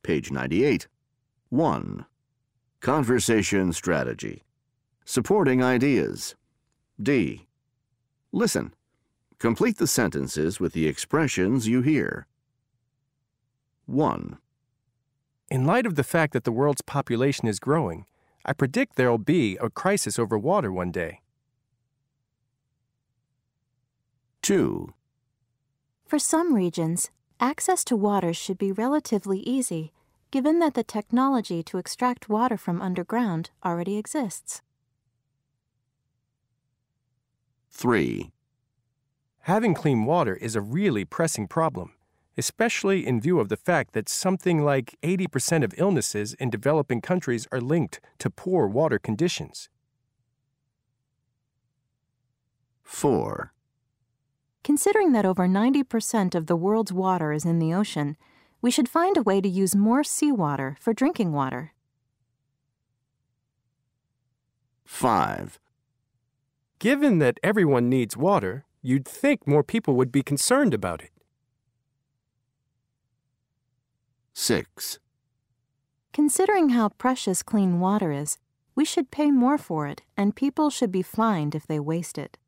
page 98. 1. Conversation strategy. Supporting ideas. D. Listen. Complete the sentences with the expressions you hear. 1. In light of the fact that the world's population is growing, I predict there will be a crisis over water one day. 2. For some regions, access to water should be relatively easy, given that the technology to extract water from underground already exists. 3. Having clean water is a really pressing problem, especially in view of the fact that something like 80% of illnesses in developing countries are linked to poor water conditions. 4. Considering that over 90% of the world's water is in the ocean, we should find a way to use more seawater for drinking water. 5. Given that everyone needs water, you'd think more people would be concerned about it. 6. Considering how precious clean water is, we should pay more for it, and people should be fined if they waste it.